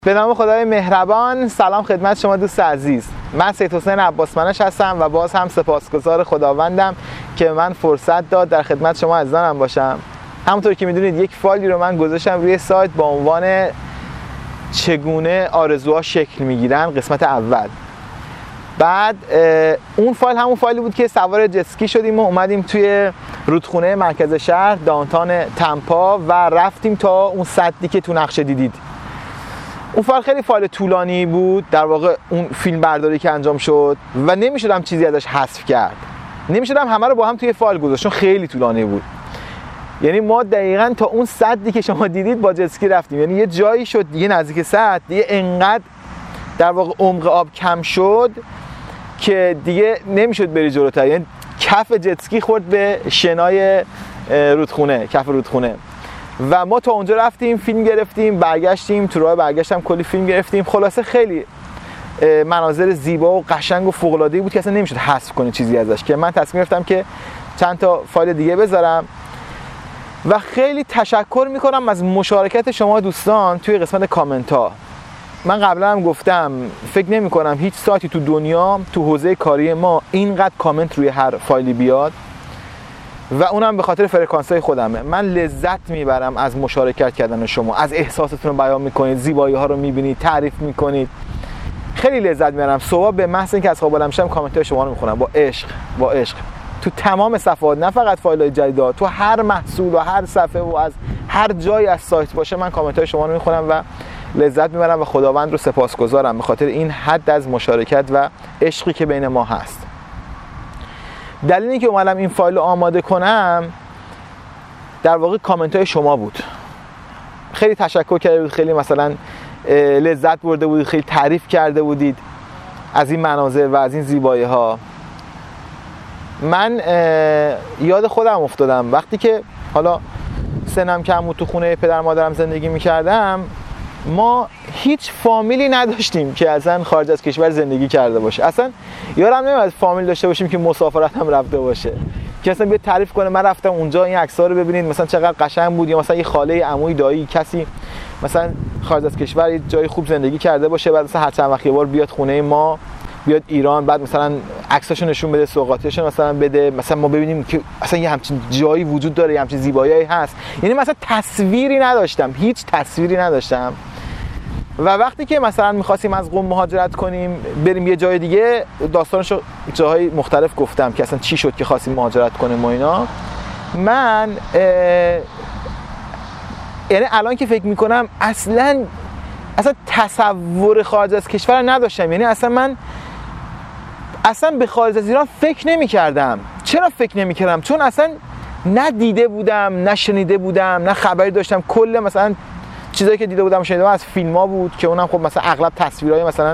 به نام خدای مهربان. سلام خدمت شما دوست عزیز. من سید حسین عباسمنش هستم و باز هم سپاسگزار خداوندم که من فرصت داد در خدمت شما عزیزانم باشم. همونطور که میدونید یک فایلی رو من گذاشتم روی سایت با عنوان چگونه آرزوها شکل میگیرن قسمت اول. بعد اون فایل همون فایلی بود که سوار جتسکی شدیم و اومدیم توی رودخونه مرکز شهر داونتاون تمپا و رفتیم تا اون سدی که تو نقشه دیدید. اون فایل خیلی فایل طولانی بود، در واقع اون فیلم برداری که انجام شد و نمیشدم چیزی ازش حذف کرد، نمیشدم همه رو با هم توی فایل گذاشت چون خیلی طولانی بود. یعنی ما دقیقاً تا اون سدی که شما دیدید با جتسکی رفتیم، یعنی یه جایی شد دیگه نزدیک سد دیگه انقدر در واقع عمق آب کم شد که دیگه نمیشد بری جلوتر، یعنی کف جتسکی خورد به شنای رودخونه، کف رودخونه. و ما تا اونجا رفتیم، فیلم گرفتیم، برگشتیم، تو راه برگشتم کلی فیلم گرفتیم. خلاصه خیلی مناظر زیبا و قشنگ و فوق‌العاده‌ای بود که اصلا نمیشد حذف کنی چیزی ازش، که من تصمیم گرفتم که چند تا فایل دیگه بذارم. و خیلی تشکر میکنم از مشارکت شما دوستان توی قسمت کامنت ها. من قبلا هم گفتم فکر نمی کنم هیچ سایتی تو دنیا تو حوزه کاری ما اینقدر کامنت روی هر فایلی بیاد و اونم به خاطر فرکانس‌های خودمه. من لذت میبرم از مشارکت کردن شما، از احساستون رو بیان میکنید، زیبایی ها رو میبینید، تعریف میکنید. خیلی لذت میبرم. صبح به محض اینکه از خواب بلند میشم کامنت های شما رو میخونم با عشق تو تمام صفحات، نه فقط فایل‌های جدید، تو هر محصول و هر صفحه و از هر جایی از سایت باشه من کامنت های شما رو میخونم و لذت میبرم و خداوند رو سپاسگزارم به خاطر این حد از مشارکت و عشقی که بین ما هست. دلیلی که اومدم این فایل رو آماده کنم در واقع کامنت های شما بود. خیلی تشکر کرده بود، خیلی مثلا لذت برده بودید، خیلی تعریف کرده بودید از این مناظر و از این زیبایی ها. من یاد خودم افتادم وقتی که حالا سنم کم بود، تو خونه پدر مادرم زندگی میکردم، ما هیچ فامیلی نداشتیم که اصلا خارج از کشور زندگی کرده باشه. اصلا یادم نمیاد فامیل داشته باشیم که مسافرت هم رفته باشه که اصلا بیاد تعریف کنه من رفتم اونجا، این عکس‌ها رو ببینید مثلا چقدر قشنگ بود، یا مثلا یه خاله، عموی، دایی، کسی مثلا خارج از کشور یه جای خوب زندگی کرده باشه، بعد مثلا هر چند وقت یه بار بیاد خونه ما، بیاد ایران، بعد مثلا عکساشو نشون بده، سوغاتیاشو مثلا بده، مثلا ما ببینیم که اصلا یه همچین جایی وجود داره، یه همچین زیبایی‌ای هست. یعنی مثلا تصویری نداشتم، هیچ تصویری نداشتم. و وقتی که مثلا می‌خواستیم از قم مهاجرت کنیم بریم یه جای دیگه، داستانشو جاهای مختلف گفتم که اصلا چی شد که خواستیم مهاجرت کنیم و اینا. من یعنی الان که فکر می‌کنم اصلا تصور خارج از کشور نداشتم. یعنی اصلا به خارج از ایران فکر نمی‌کردم. چرا فکر نمی‌کردم؟ چون اصلا نه دیده بودم، نه شنیده بودم، نه خبری داشتم. کل مثلا چیزایی که دیده بودم شنیده از فیلم‌ها بود که اونم خب مثلا اغلب تصویرهای مثلا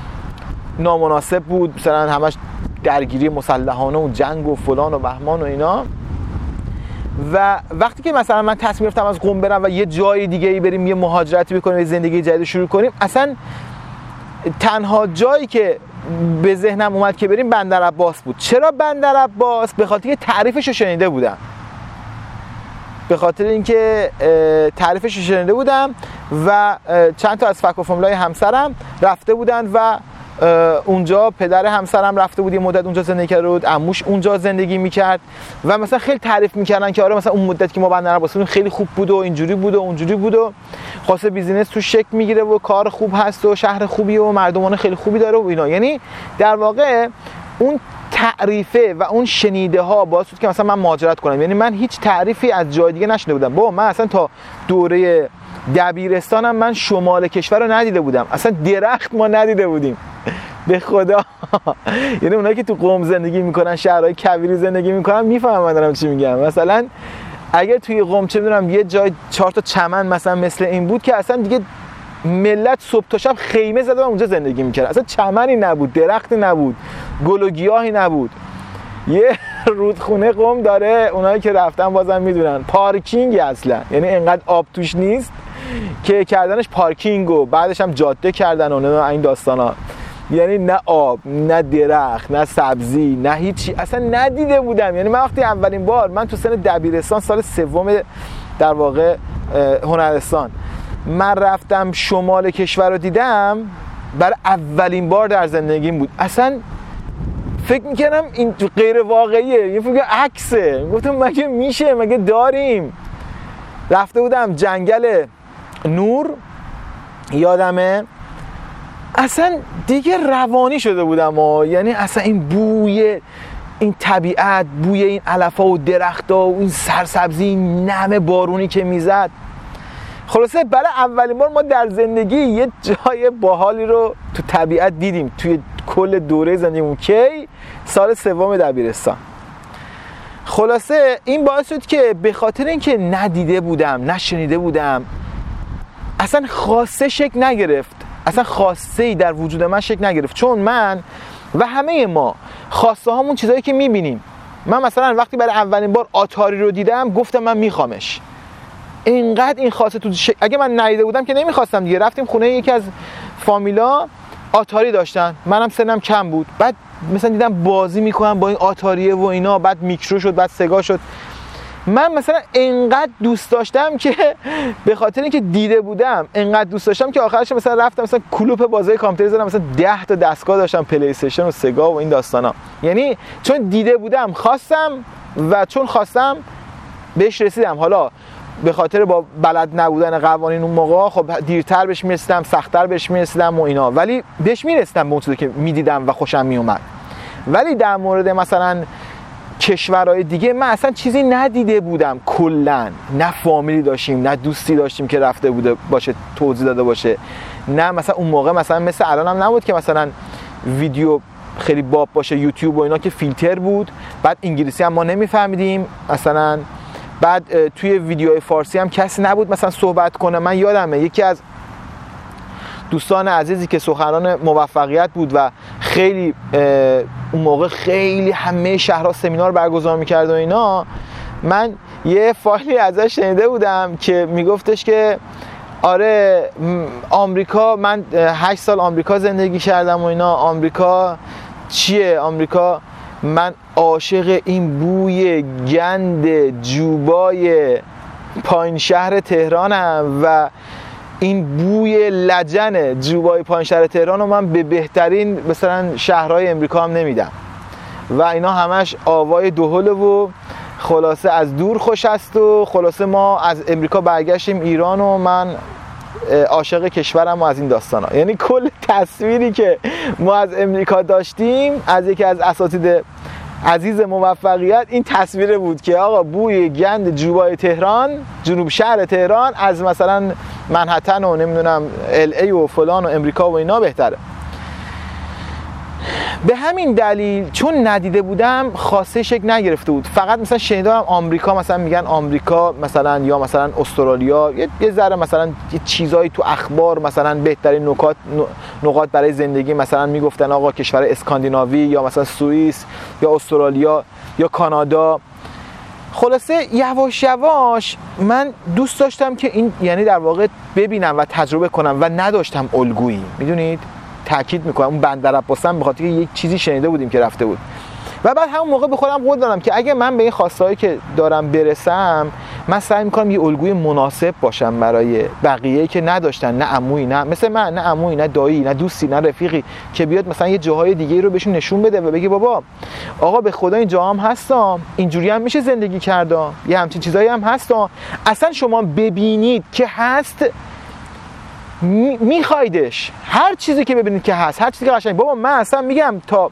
نامناسب بود، مثلا همش درگیری مسلحانه و جنگ و فلان و بهمان و اینا. و وقتی که مثلا من تصمیم گرفتم از قم برم و یه جای دیگه‌ای بریم، یه مهاجرتی بکنیم، یه زندگی جدید شروع کنیم، اصلا تنها جایی که به ذهنم اومد که بریم بندرعباس بود. چرا بندرعباس؟ به خاطر اینکه تعریفش رو شنیده بودم. به خاطر اینکه تعریفش رو شنیده بودم و چند تا از فک و فامیلای همسرم رفته بودن و اونجا پدر همسرم رفته بود یه مدت اونجا زندگی کرده بود، عموش اونجا زندگی میکرد و مثلا خیلی تعریف میکردن که آره مثلا اون مدت که ما بندرعباس بودیم خیلی خوب بود و اینجوری بود و اونجوری بود و خاصه بیزینس تو شکل میگیره و کار خوب هست و شهر خوبیه و مردمان خیلی خوبی داره و اینا. یعنی در واقع اون تعریفه و اون شنیده ها باعث شد که مثلا من مهاجرت کنم. یعنی من هیچ تعریفی از جای دیگه نشنیده بودم. بابا من اصلا تا دوره دبیرستانم من شمال کشور رو ندیده بودم، اصلا درخت ما ندیده بودیم به خدا. یعنی اونایی که تو قم زندگی میکنن، شهرهای کویری زندگی میکنن، میفهمن من دارم چی میگم. مثلا اگه توی قم چه میدونم یه جای 4 تا چمن مثلا مثل این بود که اصلا دیگه ملت صبح تا شب خیمه زده و اونجا زندگی میکرد، اصلا چمنی نبود، درختی نبود، گل و گیاهی نبود. یه رودخونه قم داره، اونایی که رفتن بازم میدونن، پارکینگ اصلا، یعنی انقدر آب توش نیست که کردنش پارکینگ و بعدش هم جاده کردن و این داستانا. یعنی نه آب، نه درخت، نه سبزی، نه هیچی، اصلا ندیده بودم. یعنی من وقتی اولین بار من تو سن دبیرستان سال سوم در واقع هنرستان من رفتم شمال کشور رو دیدم، برای اولین بار در زندگیم بود. اصلا فکر میکردم این غیر واقعیه، یه فکر عکسه. گفتم مگه میشه، مگه داریم؟ رفته بودم جنگل نور، یادمه اصلا دیگه روانی شده بودم یعنی اصلا این بوی این طبیعت، بوی این علفا و درختا و این سرسبزی، این نم بارونی که میزد. خلاصه برای اولین بار ما در زندگی یه جای باحالی رو تو طبیعت دیدیم توی کل دوره زندگیمون. کی؟ سال 3 دبیرستان. خلاصه این باعث شد که به خاطر اینکه ندیده بودم، نشنیده بودم، اصلا خواسته شکل نگرفت، اصلا خواسته‌ای در وجود من شکل نگرفت. چون من و همه ما خواسته هامون چیزایی که میبینیم. من مثلا وقتی برای اولین بار آتاری رو دیدم گفتم من میخوامش. اینقدر این خواسته تو اگه من ندیده بودم که نمیخواستم دیگه. رفتیم خونه یکی از فامیلا، آتاری داشتن، منم سنم کم بود. بعد مثلا دیدم بازی میکنن با این آتاریه و اینا، بعد میکرو شد، بعد سگا شد. من مثلا انقدر دوست داشتم که به خاطر اینکه دیده بودم انقدر دوست داشتم که آخرش مثلا رفتم مثلا کلوپ بازی کامپیوتر زدم، مثلا 10 تا دستگاه داشتم، پلی استیشن و سگا و این داستانا. یعنی چون دیده بودم خواستم و چون خواستم بهش رسیدم. حالا به خاطر با بلد نبودن قوانین اون موقع خب دیرتر بهش میرسیدم، سخت‌تر بهش میرسیدم و اینا، ولی بهش میرسیدم به اون چیزی که میدیدم و خوشم میومد. ولی در مورد مثلا کشورهای دیگه من اصلا چیزی ندیده بودم کلن. نه فامیلی داشتیم، نه دوستی داشتیم که رفته بوده باشه توضیح داده باشه، نه مثلا اون موقع مثلا مثل الان هم نبود که مثلا ویدیو خیلی باب باشه، یوتیوب و اینا که فیلتر بود، بعد انگلیسی هم ما نمیفهمیدیم مثلا، بعد توی ویدیوهای فارسی هم کسی نبود مثلا صحبت کنه. من یادمه یکی از دوستان عزیزی که سخنران موفقیت بود و خیلی اون موقع خیلی همه شهرها سمینار برگزار میکرد و اینا، من یه فایلی ازش شنیده بودم که میگفتش که آره آمریکا، من 8 سال آمریکا زندگی کردم و اینا، آمریکا چیه؟ آمریکا من عاشق این بوی گند جوبای پایین شهر تهرانم و این بوی لجن جوبای پایین شهر تهران رو من به بهترین مثلا شهرهای امریکا هم نمیدم و اینا همش آوای دهل و خلاصه از دور خوش است. و خلاصه ما از امریکا برگشتیم ایران و من عاشق کشورم و از این داستانا. یعنی کل تصویری که ما از امریکا داشتیم از یکی از اساتید عزیز موفقیت این تصویر بود که آقا بوی گند جوبای تهران، جنوب شهر تهران، از مثلا منهتن و نمیدونم LA و فلان و امریکا و اینا بهتره. به همین دلیل چون ندیده بودم خواسته شکل نگرفته بود. فقط مثلا شنیدم آمریکا، مثلا میگن آمریکا مثلا یا مثلا استرالیا، یه ذره مثلا یه چیزایی تو اخبار مثلا بهترین نقاط برای زندگی مثلا میگفتن آقا کشور اسکاندیناوی یا مثلا سوئیس یا استرالیا یا کانادا. خلاصه یواش یواش من دوست داشتم که این یعنی در واقع ببینم و تجربه کنم و نداشتم الگویی. میدونید تاکید میکنم اون بندر عباسم به خاطر یک چیزی شنیده بودیم که رفته بود و بعد همون موقع به خودم قول دادم که اگه من به این خواسته‌هایی که دارم برسم، من سعی میکنم یه الگوی مناسب باشم برای بقیه‌ای که نداشتن، نه عمویی، نه مثل من، نه عمویی، نه دایی، نه دوستی، نه رفیقی که بیاد مثلا یه جاهای دیگه رو بهشون نشون بده و بگه بابا آقا به خدا این جا هم هستم، اینجوری هم میشه زندگی کرد، یه همچین چیزایی هم هستم. اصلا شما ببینید که هست میخوایدش، هر چیزی که ببینید که هست، هر چیزی که قشنگ. بابا من اصلا میگم تا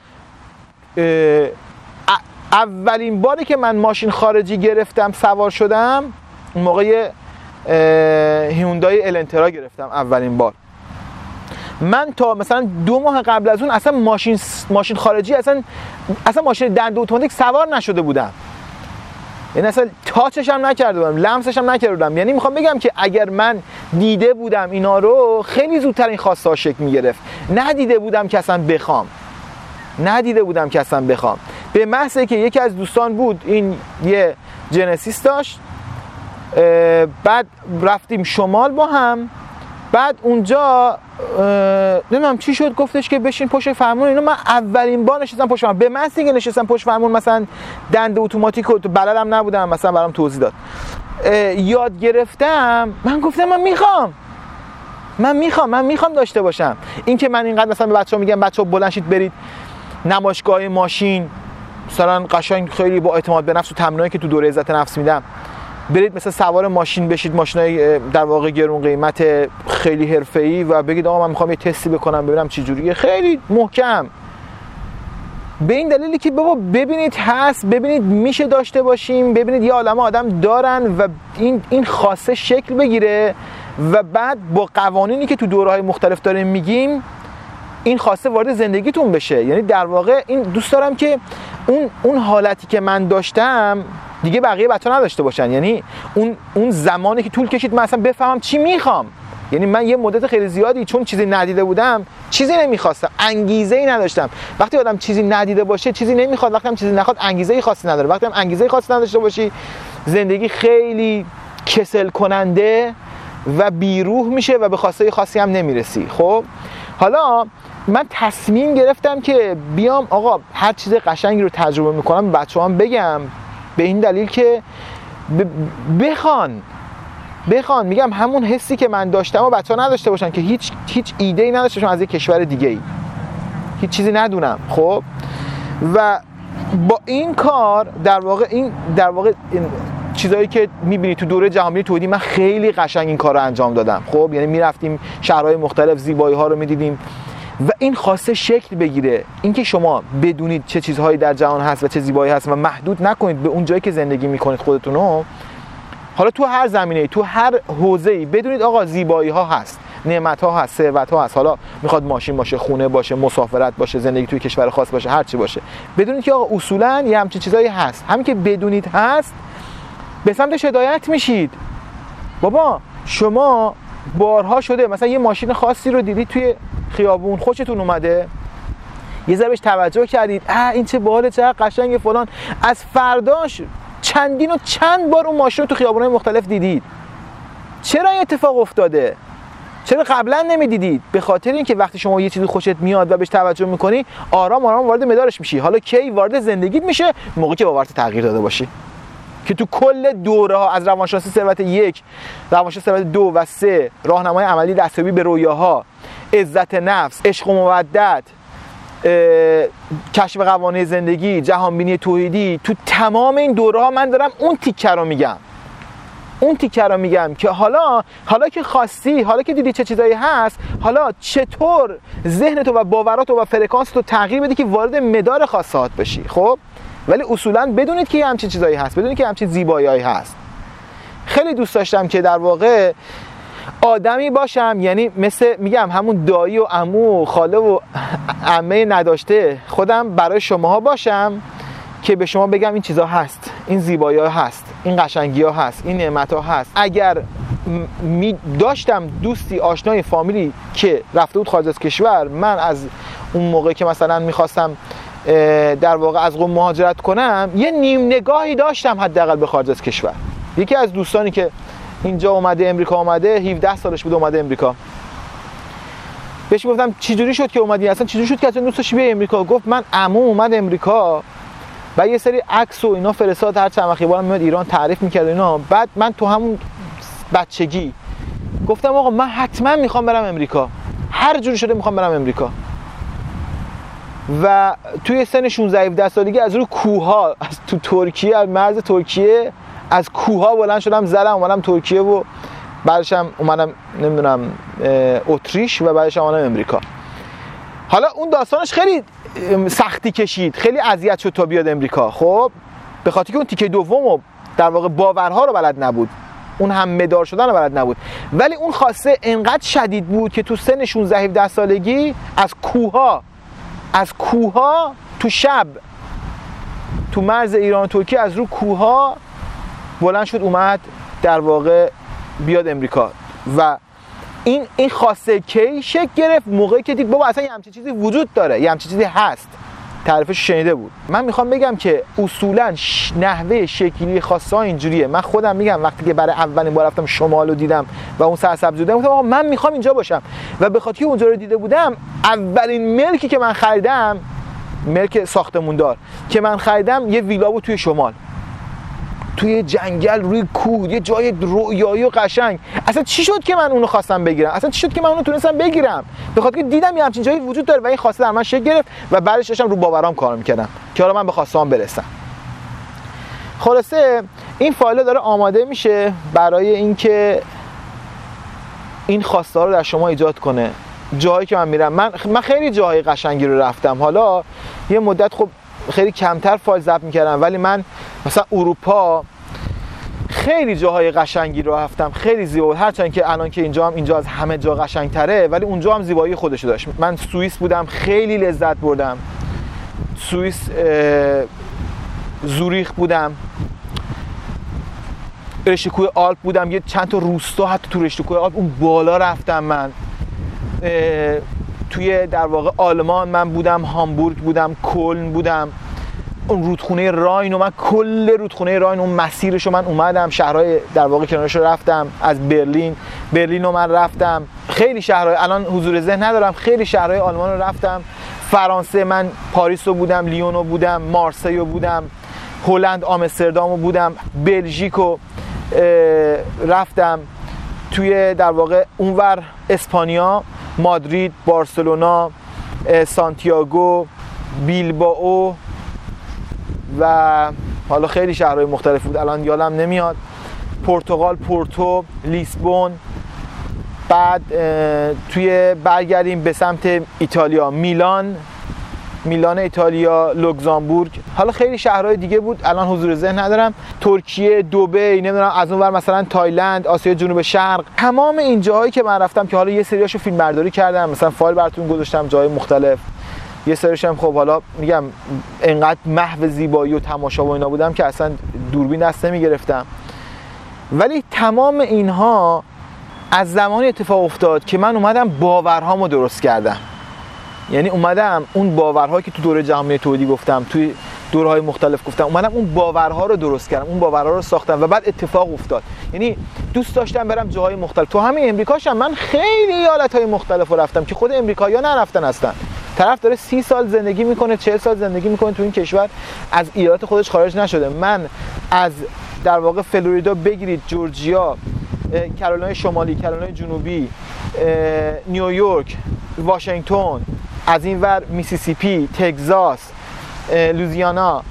اولین باری که من ماشین خارجی گرفتم سوار شدم اون موقع هیوندای النترا گرفتم اولین بار. من تا مثلا 2 ماه قبل از اون اصلا ماشین خارجی اصلا ماشین دنده اتوماتیک سوار نشده بودم، یعنی اصلا تاچش هم نکرده بودم، لمسش هم نکرده بودم. یعنی میخوام بگم که اگر من دیده بودم اینا رو خیلی زودتر این خواسته ها شکل میگرفت. ندیده بودم که اصلا بخوام. به محض که یکی از دوستان بود این یه جنسیس داشت، بعد رفتیم شمال با هم بعد اونجا نمیدونم چی شد، گفتش که بشین پشت فرمون. اینا من اولین بار نشستم پشت فرمون، به من که نشستم پشت فرمون مثلا دنده اتوماتیک رو بلدم نبودم مثلا برام توضیح داد، یاد گرفتم. من گفتم من میخوام داشته باشم. این که من اینقدر مثلا به بچه‌ها میگم بچه‌ها بلند شید برید نمایشگاه ماشین، مثلا قشنگ خیلی با اعتماد به نفس و تمرینایی که تو دوره عزت نفس میدم، برید مثلا سوار ماشین بشید، ماشینای در واقع گرون قیمت خیلی حرفه‌ای، و بگید آقا من میخوام یه تستی بکنم ببینم چه جوریه، خیلی محکم. به این دلیلی که بابا ببینید هست، ببینید میشه داشته باشیم، ببینید یه عالمه آدم دارن و این خاصه شکل بگیره و بعد با قوانینی که تو دوره‌های مختلف داریم میگیم این خواسته وارد زندگیتون بشه. یعنی در واقع این دوست دارم که اون حالتی که من داشتم دیگه بقیه بچه‌ها نداشته باشن. یعنی اون زمانی که طول کشید من اصلا بفهمم چی میخوام. یعنی من یه مدت خیلی زیادی چون چیزی ندیده بودم چیزی نمیخواستم، انگیزه‌ای نداشتم. وقتی آدم چیزی ندیده باشه چیزی نمیخواد، وقتی هم چیزی نخواد انگیزه‌ای خاصی نداره. وقتی هم انگیزه‌ای خاصی نداشته باشی زندگی خیلی کسل کننده و بیروح میشه و به خواسته خاصی هم نمیرسی. خب حالا من تصمیم گرفتم که بیام آقا هر چیز قشنگی رو تجربه میکنم بچه‌ها هم بگم، به این دلیل که بخوان میگم همون حسی که من داشتم و بچه‌ها نداشته باشن که هیچ ایده‌ای نداشته باشن از یک کشور دیگه‌ای، هیچ چیزی ندونم. خب و با این کار در واقع این چیزایی که میبینی تو دوره جهانی توحیدی من خیلی قشنگ این کار رو انجام دادم. خب یعنی میرفتیم شهرهای مختلف، زیبایی ها رو میدیدیم و این خواسته شکل بگیره، اینکه شما بدونید چه چیزهایی در جهان هست و چه زیبایی هست و محدود نکنید به اون جایی که زندگی میکنید خودتونو. حالا تو هر زمینه‌ای، تو هر حوزه‌ای بدونید آقا زیبایی ها هست، نعمت ها هست، ثروت ها هست. حالا میخواد ماشین باشه، خونه باشه، مسافرت باشه، زندگی توی کشور خاص باشه، هر چی باشه، بدونید که آقا اصولاً یه همچین چیزایی هست. همین که بدونید هست به سمتش هدایت میشید. بابا شما بارها شده مثلا یه ماشین خاصی رو دیدید توی خیابون، خوشتون اومده، یه ذره بهش توجه کردید، این چه باحاله، چه قشنگه فلان، از فرداش چندین و چند بار اون ماشین رو تو خیابون‌های مختلف دیدید. چرا این اتفاق افتاده؟ چرا قبلا نمیدیدید؟ به خاطر اینکه وقتی شما یه چیزی خوشت میاد و بهش توجه میکنی آرام آرام وارد مدارش میشی. حالا کی وارد زندگیت میشه؟ موقعی که باورت تغییر داده باشی، که تو کل دوره ها از روانشناسی ثروت 1، روانشناسی ثروت 2 و 3، راهنمای عملی دستیابی به رویاها، عزت نفس، عشق و مودت، کشف قوانین زندگی، جهانبینی توحیدی، تو تمام این دوره ها من دارم اون تیکه رو میگم که حالا که خواستی، حالا که دیدی چه چیزایی هست، حالا چطور ذهن تو و باورات و فرکانس تو تغییر بدی که وارد مدار خواستهات بشی. خب ولی اصولاً بدونید که همچین چیزایی هست، بدونید که همچین زیبایی‌هایی هست. خیلی دوست داشتم که در واقع آدمی باشم، یعنی مثل میگم همون دایی و عمو و خاله و عمه نداشته خودم برای شماها باشم که به شما بگم این چیزا هست، این زیبایی‌ها هست، این قشنگی‌ها هست، این نعمت‌ها هست. اگر داشتم دوستی، آشنای، فامیلی که رفته بود خارج از کشور، من از اون موقع که مثلا می‌خواستم در واقع از قم مهاجرت کنم یه نیم نگاهی داشتم حداقل به خارج از کشور. یکی از دوستانی که اینجا اومده، امریکا اومده، 17 سالش بود اومده امریکا، بهش گفتم چه جوری شد که اومدی، اصلا چه جوری شد که اصلا دوست داشتی بیای امریکا؟ گفت من عموم اومد امریکا و یه سری عکس و اینا فرستاد، هر چند وقتی بارم میاد ایران تعریف میکرد اینا. بعد من تو همون بچگی گفتم آقا من حتما میخوام برم امریکا، هر جوری شده میخوام برم امریکا. و توی سن 16-17 سالگی از روی کوه‌ها، از تو ترکیه، از مرز ترکیه، از کوه‌ها بلند شدم زدم اومدم ترکیه و بعدش هم اومدم نمیدونم اتریش و بعدش هم اومدم امریکا. حالا اون داستانش خیلی سختی کشید، خیلی اذیت شد تا بیاد امریکا. خب به خاطر که اون تیکه دومو در واقع باورها رو بلد نبود، اون هم مدار شدن رو بلد نبود. ولی اون خواسته انقدر شدید بود که تو سن 16-17 سالگی از کوها تو شب تو مرز ایران و ترکیه از رو کوها بلند شد اومد در واقع بیاد امریکا. و این خواسته کی شکل گرفت؟ موقعی که دید بابا اصلا یه همچین چیزی وجود داره، یه همچین چیزی هست. تعریفش شنیده بود. من میخوام بگم که اصولا نحوه شکلی خواسته ها اینجوریه. من خودم میگم وقتی که برای اولین بار رفتم شمال رو دیدم و اون سرسبز بودم، گفتم آقا من میخوام اینجا باشم و به خاطر اونجا رو دیده بودم، اولین ملکی که من خریدم، ملک ساختموندار که من خریدم، یه ویلا بود توی شمال، توی جنگل روی کوه، یه جای رویایی و قشنگ. اصلا چی شد که من اونو خواستم بگیرم؟ اصلا چی شد که من اونو تونستم بگیرم؟ به خاطر که دیدم یه همچین جایی وجود داره و این خواسته در من شکل گرفت و بعدش داشتم رو باورام کار میکردم که حالا من به خواسته‌ام برسم. خلاصه این فایل داره آماده میشه برای اینکه این خواسته ها رو در شما ایجاد کنه. جایی که من میرم، من خیلی جاهای قشنگی رو رفتم. حالا یه مدت خب خیلی کمتر فایل ضبط میکردم، ولی من مثلا اروپا خیلی جاهای قشنگی رو رفتم، خیلی زیبا بود. هرچند که الان که اینجا از همه جا قشنگتره، ولی اونجا هم زیبایی خودشو داشت. من سوئیس بودم، خیلی لذت بردم. سوئیس، زوریخ بودم، رشته کوه آلپ بودم، یه چند تا روستا حتی تو رشته کوه آلپ اون بالا رفتم. من توی در واقع آلمان من بودم، هامبورگ بودم، کلن بودم، اون رودخونه راین و من کل رودخونه راین اون مسیرشو من اومدم، شهرهای در واقع کنارشو رفتم. از برلین رو من رفتم، خیلی شهرهای، الان حضور ذهن ندارم، خیلی شهرهای آلمان رو رفتم. فرانسه من پاریس رو بودم، لیون رو بودم، مارسی رو بودم، هلند آمستردام رو بودم، بلژیک رو رفتم. توی در واقع اونور اسپانیا، مادرید، بارسلونا، سانتیاگو، بیلبائو و حالا خیلی شهرهای مختلف بود الان یادم نمیاد. پرتغال، پورتو، لیسبون. بعد توی برگردیم به سمت ایتالیا، میلان ایتالیا، لوکزامبورگ، حالا خیلی شهرهای دیگه بود الان حضور ذهن ندارم. ترکیه، دبی، نمیدونم از اون ور مثلا تایلند، آسیا جنوب شرق. تمام این جاهایی که من رفتم که حالا یه سریاشو فیلم برداری کردم، مثلا فایل براتون گذاشتم جای مختلف. یه سریش هم خب حالا میگم انقدر محو زیبایی و تماشا و اینا بودم که اصلا دوربین دست نمیگرفتم. ولی تمام اینها از زمانی اتفاق افتاد که من اومدم باورهامو درست کردم. یعنی اومدم اون باورهایی که تو دوره جهانی تولید گفتم، توی دوره‌های مختلف گفتم، اومدم اون باورها رو درست کردم، اون باورها رو ساختم و بعد اتفاق افتاد. یعنی دوست داشتم برم جاهای مختلف. تو همین امریکاشم من خیلی ایالت‌های مختلف رو رفتم که خود امریکایی‌ها نرفتن اصلا. طرف داره 30 سال زندگی میکنه، 40 سال زندگی میکنه تو این کشور، از ایالت خودش خارج نشده. من از در واقع فلوریدا بگیرید، جورجیا، کارولینای شمالی، کارولینای جنوبی، نیویورک، واشنگتن، از این ور میسیسیپی، تگزاس، لوزیانا،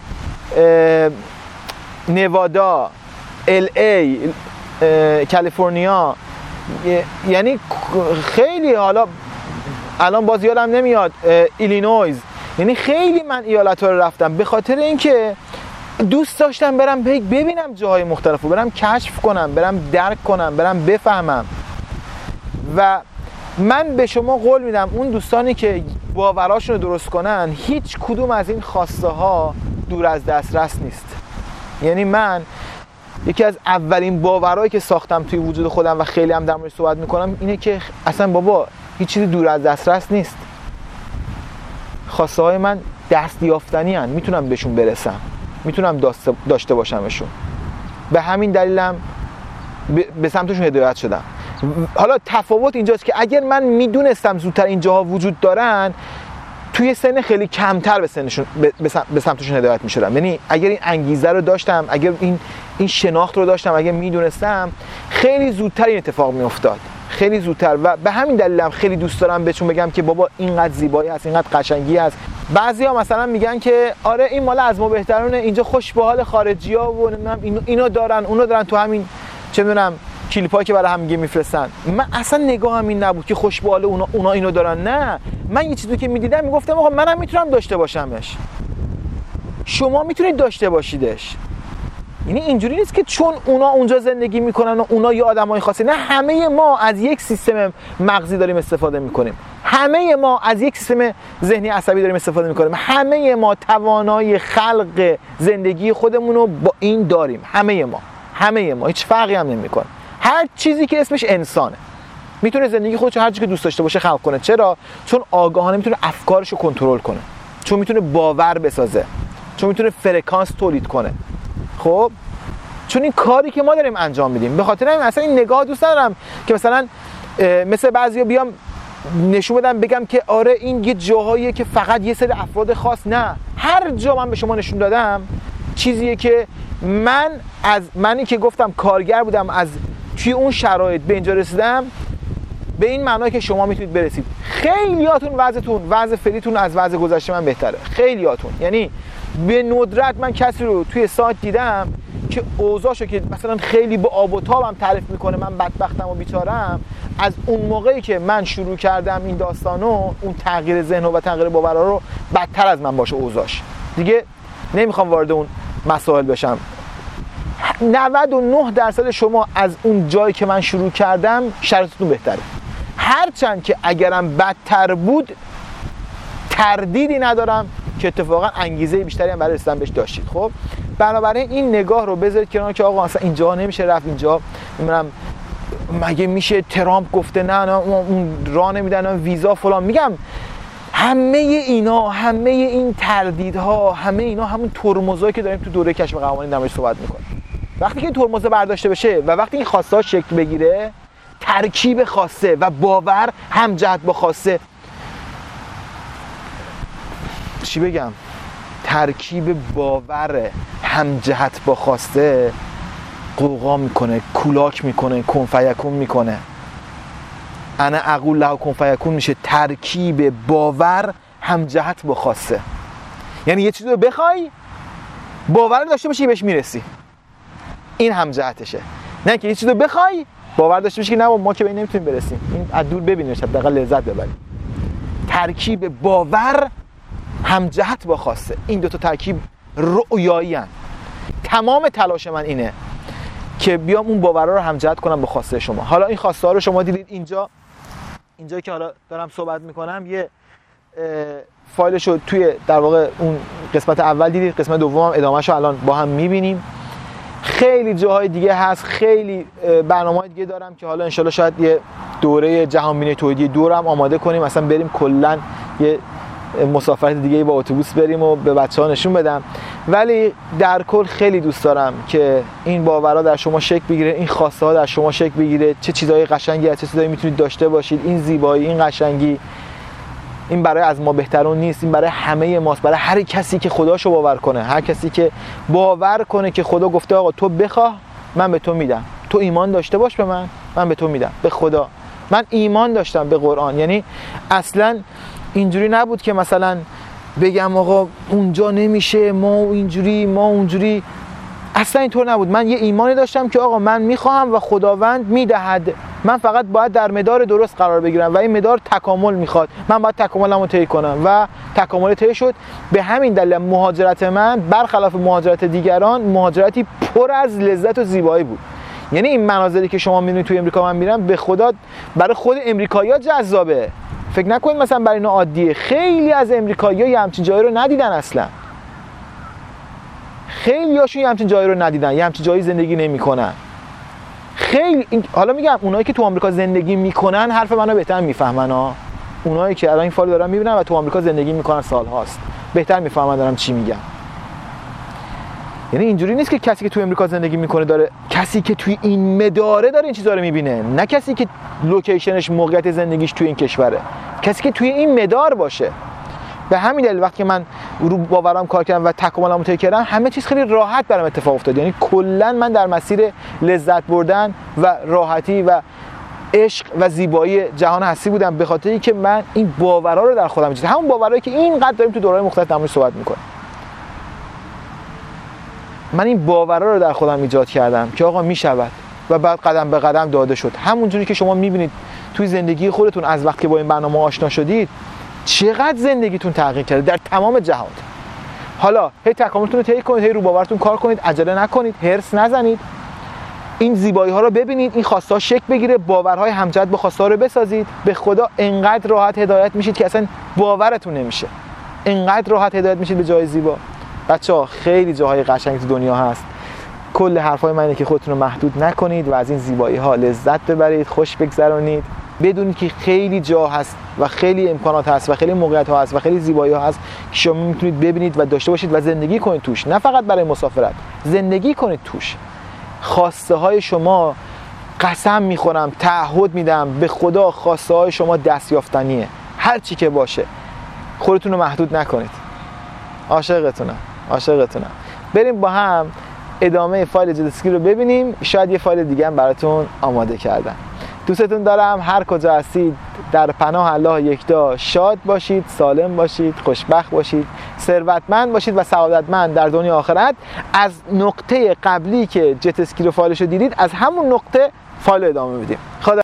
نوادا، LA، کالیفرنیا، یعنی خیلی، حالا الان باز یادم نمیاد، ایلینویز. یعنی خیلی من ایالت‌ها رو رفتم به خاطر اینکه دوست داشتم برم ببینم جاهای مختلف رو، برم کشف کنم، برم درک کنم، برم بفهمم. و من به شما قول میدم اون دوستانی که باوراشون رو درست کنن، هیچ کدوم از این خواسته ها دور از دسترس نیست. یعنی من یکی از اولین باورهایی که ساختم توی وجود خودم و خیلی هم در موردش صحبت میکنم اینه که اصلا بابا هیچ چیزی دور از دسترس نیست. خواسته های من دستیافتنی هستند، میتونم بهشون برسم، میتونم داشته باشمشون. به همین دلیلم به سمتشون هدایت شدم. حالا تفاوت اینجاست که اگر من میدونستم زودتر اینجاها وجود دارن، توی سن خیلی کمتر به سمتشون هدایت میشدم. یعنی اگر این انگیزه رو داشتم، اگر این شناخت رو داشتم، اگر میدونستم، خیلی زودتر این اتفاق میافتاد، خیلی زودتر. و به همین دلیلم خیلی دوست دارم بهشون بگم که بابا اینقدر زیبایی هست، اینقدر قشنگی هست. بعضیا مثلا میگن که آره این مال از ما بهترونه، اینجا خوش به حال خارجی‌ها و اینو دارن اونو دارن، تو همین چه میدونم کلیپایی که برای هم میگه میفرستن. من اصلا نگاهم این نبود که خوش به حال اونا اینو دارن. نه، من یه چیزی که میدیدم میگفتم آقا منم میتونم داشته باشمش، شما میتونید داشته باشیدش. یعنی اینجوری نیست که چون اونا اونجا زندگی میکنن و اونا یه آدمای خاصی، نه، همه ما از یک سیستم مغزی داریم استفاده میکنیم، همه ما از یک سیستم ذهنی عصبی داریم استفاده میکنیم، همه ما توانایی خلق زندگی خودمون رو با این داریم، همه ما هیچ فرقی هم نمیکنه. هر چیزی که اسمش انسانه میتونه زندگی خودش هر چیزی که دوست داشته باشه خلق کنه. چرا؟ چون آگاهانه میتونه افکارش رو کنترل کنه. چون میتونه باور بسازه، چون میتونه فرکانس تولید کنه. خب چون این کاری که ما داریم انجام میدیم. به خاطر همین اصلا این نگاه دوست ندارم که مثلا مثل بعضیا بیام نشون بدم بگم که آره این یه جاهاییه که فقط یه سری افراد خاص. نه، هر جا من به شما نشون دادم چیزیه که منی که گفتم کارگر بودم، از توی اون شرایط به اینجا رسیدم، به این معنی که شما میتونید برسید. خیلیاتون وضع فعلیتون از وضع گذشته من بهتره، خیلیاتون. یعنی به ندرت من کسی رو توی سایت دیدم که اوضاعشو که مثلا خیلی با آب و تابم تعریف میکنه من بدبختم و بیچارم، از اون موقعی که من شروع کردم این داستانو، اون تغییر ذهن و تغییر باورها رو بدتر از من باشه اوضاعش. دیگه نمیخوام وارد اون مسائل بشم. 99% شما از اون جایی که من شروع کردم شرایطتون بهتره. هرچند که اگرم بدتر بود تردیدی ندارم که اتفاقا انگیزه بیشتری هم برای رسیدن بهش داشتید. خب بنابراین این نگاه رو بذارید کنار که آقا اصلا اینجا نمیشه رفت، اینجا نمیدونم مگه میشه ترامپ گفته نه اون راه نمیدن ویزا فلان. میگم همه اینا، همه این تردیدها، همه اینا همون ترمزایی که داریم تو دوره کشف قوانین در موردش صحبت میکنیم. وقتی که این ترمزه برداشته بشه و وقتی این خواسته ها شکل بگیره، ترکیب خواسته و باور هم جهت با خواسته، چی بگم، ترکیب باور هم جهت با خواسته قوقا میکنه، کولاک میکنه، کن فیکون میکنه. انا اقول له کن فیکون میشه ترکیب باور هم جهت با خواسته. یعنی یه چیزی رو بخوای، باور داشته باشی بهش میرسی، این هم جهتشه. نه که یه چیزی رو بخوای باور داشته باشی که نه ما که به این نمیتونیم برسیم، این از دور ببینیش حداقل لذت ببریم. ترکیب باور هم جهت با خواسته، این دو تا ترکیب رؤیایی ان. تمام تلاش من اینه که بیام اون باورها رو هم جهت کنم با خواسته شما. حالا این خواسته ها رو شما دیدید اینجا که حالا دارم صحبت میکنم، یه فایلش رو توی در واقع اون قسمت اول دیدید، قسمت دوم هم ادامهش رو الان با هم میبینیم. خیلی جاهای دیگه هست، خیلی برنامه‌های دیگه دارم که حالا انشالله شاید یه دوره جهانبینی توحیدی دورم آماده کنیم، مثلا بریم کلا یه مسافرت دیگه با اتوبوس بریم و به بچه‌ها نشون بدم. ولی در کل خیلی دوست دارم که این باورها در شما شکل بگیره، این خواسته ها در شما شکل بگیره. چه چیزای قشنگی هست، چه چیزایی میتونید داشته باشید. این زیبایی، این قشنگی، این برای از ما بهترون نیست، این برای همه ماست، برای هر کسی که خداشو باور کنه، هر کسی که باور کنه که خدا گفته آقا تو بخواه من به تو میدم، تو ایمان داشته باش به من به تو میدم. به خدا من ایمان داشتم، به قرآن. یعنی اصلا اینجوری نبود که مثلا بگم آقا اونجا نمیشه، ما اینجوری ما اونجوری، اصلا اینطور نبود. من یه ایمانی داشتم که آقا من میخواهم و خداوند میدهد، من فقط باید در مدار درست قرار بگیرم و این مدار تکامل میخواد، من باید تکاملمو طی کنم و تکامل طی شد. به همین دلیل مهاجرت من برخلاف مهاجرت دیگران مهاجرتی پر از لذت و زیبایی بود. یعنی این مناظری که شما میبینید توی امریکا من میرم، به خدا برای خود امریکایی‌ها جذابه. فکر نکنید مثلا برای اینا عادیه. خیلی از امریکایی‌ها یه همچین جایی رو ندیدن اصلا. خیلی هاشون یه همچین جایی رو ندیدن، یه همچین جایی زندگی نمی‌کنن. حالا میگم اونایی که تو آمریکا زندگی میکنن حرف منو بهتر میفهمن ها. اونایی که الان این فایل دارن میبینن و تو آمریکا زندگی میکنن سالهاست، بهتر میفهمن دارم چی میگم. یعنی اینجوری نیست که کسی که تو امریکا زندگی میکنه داره، کسی که توی این مداره داره این چیزا رو میبینه، نه کسی که لوکیشنش موقعیت زندگیش توی این کشوره، کسی که توی این مدار باشه. به همین دلیل وقتی من رو باورام کار کردم و تکاملمو طی کردم، همه چیز خیلی راحت برام اتفاق افتاد. یعنی کلا من در مسیر لذت بردن و راحتی و عشق و زیبایی جهان هستی بودم، به خاطر اینکه من این باورها رو در خودم ایجاد، همون باورایی که اینقدر داریم تو دوره‌های مختلف در موردش صحبت می‌کنیم. من این باورها رو در خودم ایجاد کردم که آقا میشود و بعد قدم به قدم داده شد. همونجوری که شما می‌بینید توی زندگی خودتون از وقتی با این برنامه آشنا شدید چقدر زندگیتون تغییر کرده در تمام جهات. حالا هی تکاملتون رو طی کنید، هی رو باورتون کار کنید، عجله نکنید، هرس نزنید، این زیبایی ها رو ببینید، این خواسته ها شکل بگیره، باورهای همجهت با خواسته ها رو بسازید. به خدا انقدر راحت هدایت میشید که اصلا باورتون نمیشه، انقدر راحت هدایت میشید به جای زیبا. بچه‌ها خیلی جاهای قشنگ تو دنیا هست. کل حرفای من اینه که خودتون رو محدود نکنید و از این زیبایی ها لذت ببرید، خوش بگذرونید. بدونید که خیلی جا هست و خیلی امکانات هست و خیلی موقعیت ها هست و خیلی زیبایی ها هست که شما میتونید ببینید و داشته باشید و زندگی کنید توش، نه فقط برای مسافرت، زندگی کنید توش. خواسته های شما، قسم میخورم، تعهد میدم به خدا، خواسته های شما دستیافتنیه، هر چی که باشه. خودتون رو محدود نکنید. عاشقتونم. بریم با هم ادامه فایل جت اسکی رو ببینیم. شاید یه فایل دیگه هم براتون آماده کردم. دوستتون دارم. هر کجا هستید در پناه الله یکتا شاد باشید، سالم باشید، خوشبخت باشید، ثروتمند باشید و سعادتمند در دنیا آخرت. از نقطه قبلی که جت اسکی رو فایلش رو دیدید، از همون نقطه فایل ادامه بدیم. خدا